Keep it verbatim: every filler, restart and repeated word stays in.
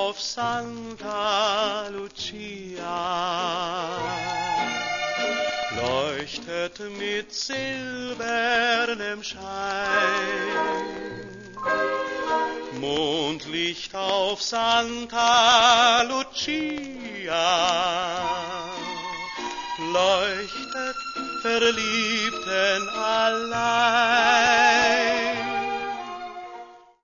auf Santa Lucia, leuchtet mit silbernem Schein. Mondlicht auf Santa Lucia, leuchtet verliebten allein.